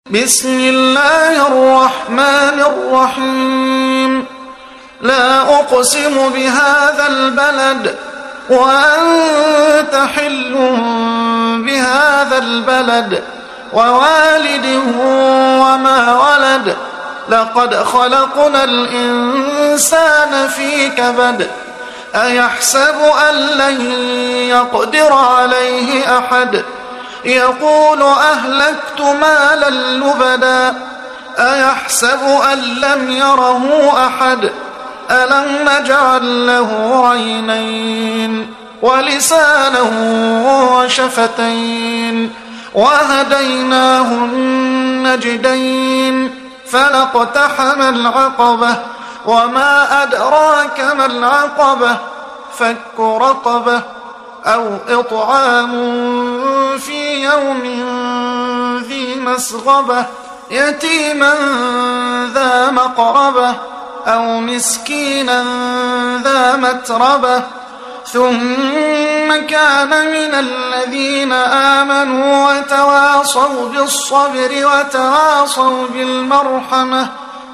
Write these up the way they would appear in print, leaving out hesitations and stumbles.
بسم الله الرحمن الرحيم. لا أقسم بهذا البلد وأنت حل بهذا البلد ووالد وما ولد. لقد خلقنا الإنسان في كبد. أيحسب أن لن يقدر عليه أحد. يقول أهلكت مالا لبدا. أيحسب أن لم يره أحد. ألم نجعل له عينين ولسانا وشفتين وهديناه النجدين. فلاقتحم العقبة وما أدراك ما العقبة. فك رقبة أو إطعام في يوم ذي مسغبة يتيما ذا مقربة أو مسكينا ذا متربة. ثم كان من الذين آمنوا وتواصوا بالصبر وتواصوا بالمرحمة.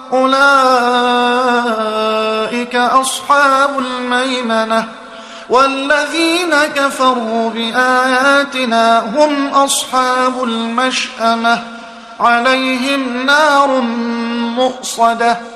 أولئك أصحاب الميمنة. والذين كفروا بآياتنا هم أصحاب المشأمة. عليهم نار مؤصدة.